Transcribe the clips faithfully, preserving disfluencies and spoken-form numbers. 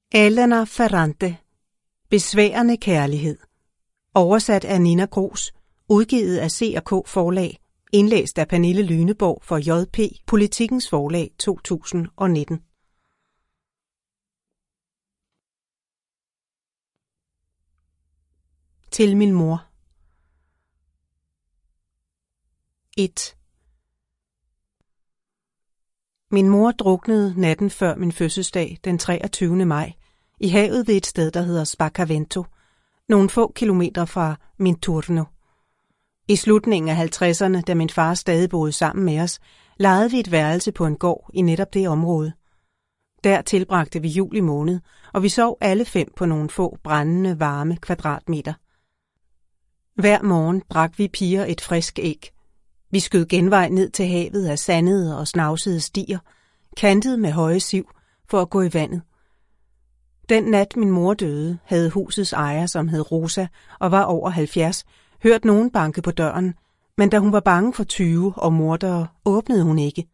Elena Ferrante. Besværende kærlighed. Oversat af Nina Gros. Udgivet af C og K Forlag. Indlæst af Pernille Lyneborg for J P Politikens Forlag to tusind og nitten. Til min mor. et. Min mor druknede natten før min fødselsdag den treogtyvende maj i havet ved et sted, der hedder Spacavento, nogle få kilometer fra Minturno. I slutningen af halvtredserne, da min far stadig boede sammen med os, lejede vi et værelse på en gård i netop det område. Der tilbragte vi juli måned, og vi sov alle fem på nogle få brændende varme kvadratmeter. Hver morgen drak vi piger et frisk æg. Vi skød genvej ned til havet af sandede og snavsede stier, kantet med høje siv, for at gå i vandet. Den nat min mor døde, havde husets ejer, som hed Rosa og var over halvfjerds, hørt nogen banke på døren, men da hun var bange for tyve og mordere, åbnede hun ikke.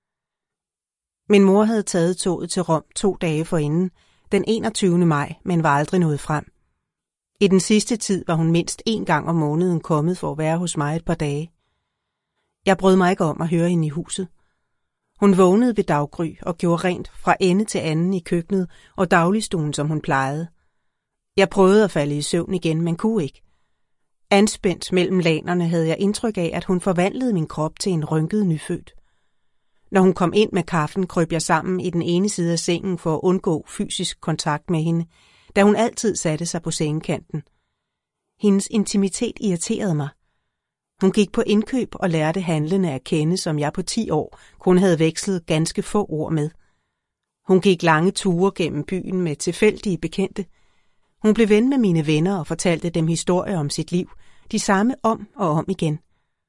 Min mor havde taget toget til Rom to dage forinden, den enogtyvende maj, men var aldrig nået frem. I den sidste tid var hun mindst én gang om måneden kommet for at være hos mig et par dage. Jeg brød mig ikke om at høre hende i huset. Hun vågnede ved daggry og gjorde rent fra ende til anden i køkkenet og dagligstuen, som hun plejede. Jeg prøvede at falde i søvn igen, men kunne ikke. Anspændt mellem lanerne havde jeg indtryk af, at hun forvandlede min krop til en rynket nyfødt. Når hun kom ind med kaffen, krøb jeg sammen i den ene side af sengen for at undgå fysisk kontakt med hende, da hun altid satte sig på sengekanten. Hendes intimitet irriterede mig. Hun gik på indkøb og lærte handlende at kende, som jeg på ti år kun havde vekslet ganske få ord med. Hun gik lange ture gennem byen med tilfældige bekendte. Hun blev ven med mine venner og fortalte dem historier om sit liv, de samme om og om igen.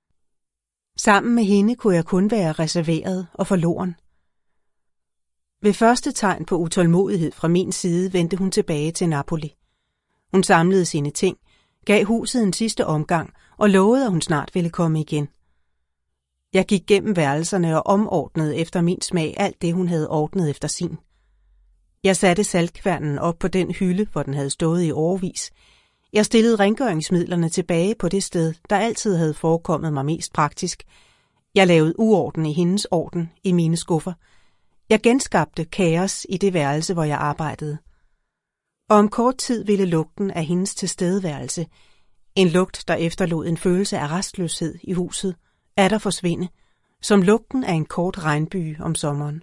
Sammen med hende kunne jeg kun være reserveret og forloren. Ved første tegn på utålmodighed fra min side vendte hun tilbage til Napoli. Hun samlede sine ting, gav huset en sidste omgang og lovede, at hun snart ville komme igen. Jeg gik gennem værelserne og omordnede efter min smag alt det, hun havde ordnet efter sin. Jeg satte saltkværnen op på den hylde, hvor den havde stået i årevis. Jeg stillede rengøringsmidlerne tilbage på det sted, der altid havde forekommet mig mest praktisk. Jeg lavede uorden i hendes orden i mine skuffer. Jeg genskabte kaos i det værelse, hvor jeg arbejdede. Og om kort tid ville lugten af hendes tilstedeværelse, en lugt, der efterlod en følelse af restløshed i huset, atter forsvinde, som lugten af en kort regnbyge om sommeren.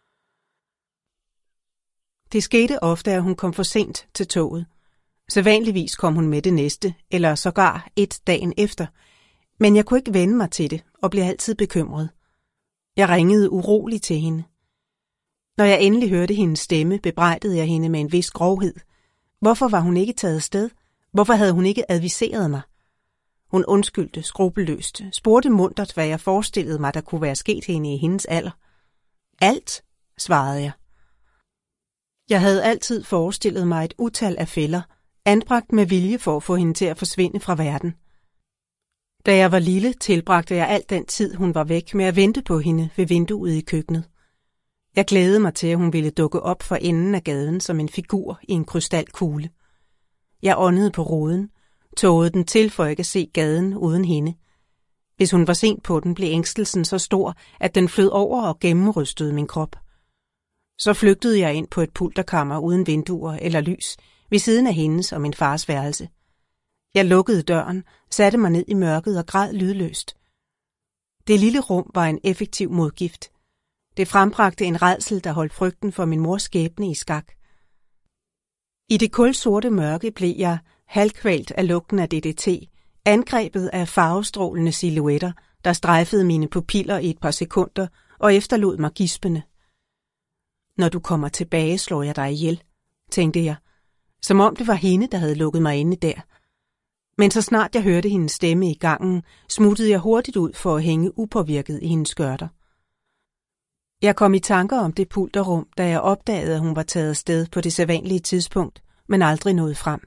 Det skete ofte, at hun kom for sent til toget. Sædvanligvis kom hun med det næste, eller sågar et dagen efter, men jeg kunne ikke vende mig til det og blev altid bekymret. Jeg ringede uroligt til hende. Når jeg endelig hørte hendes stemme, bebrejdede jeg hende med en vis grovhed. Hvorfor var hun ikke taget afsted? Hvorfor havde hun ikke adviseret mig? Hun undskyldte skrupelløst, spurgte muntert, hvad jeg forestillede mig, der kunne være sket hende i hendes alder. Alt, svarede jeg. Jeg havde altid forestillet mig et utal af fælder, anbragt med vilje for at få hende til at forsvinde fra verden. Da jeg var lille, tilbragte jeg al den tid, hun var væk, med at vente på hende ved vinduet i køkkenet. Jeg glædede mig til, at hun ville dukke op for enden af gaden som en figur i en krystalkugle. Jeg åndede på ruden, tågede den til for ikke at se gaden uden hende. Hvis hun var sent på den, blev ængstelsen så stor, at den flød over og gennemrystede min krop. Så flygtede jeg ind på et pulterkammer uden vinduer eller lys, ved siden af hendes og min fars værelse. Jeg lukkede døren, satte mig ned i mørket og græd lydløst. Det lille rum var en effektiv modgift. Det frembragte en rædsel, der holdt frygten for min mors skæbne i skak. I det kulsorte mørke blev jeg, halvkvalt af lugten af D D T, angrebet af farvestrålende silhuetter, der strejfede mine pupiller i et par sekunder og efterlod mig gispende. Når du kommer tilbage, slår jeg dig ihjel, tænkte jeg, som om det var hende, der havde lukket mig inde der. Men så snart jeg hørte hendes stemme i gangen, smuttede jeg hurtigt ud for at hænge upåvirket i hendes skørter. Jeg kom i tanker om det pulterrum, da jeg opdagede, at hun var taget afsted på det sædvanlige tidspunkt, men aldrig nåede frem.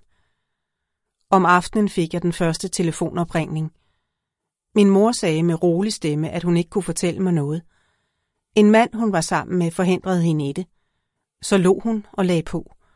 Om aftenen fik jeg den første telefonopringning. Min mor sagde med rolig stemme, at hun ikke kunne fortælle mig noget. En mand, hun var sammen med, forhindrede hende i det. Så lå hun og lagde på.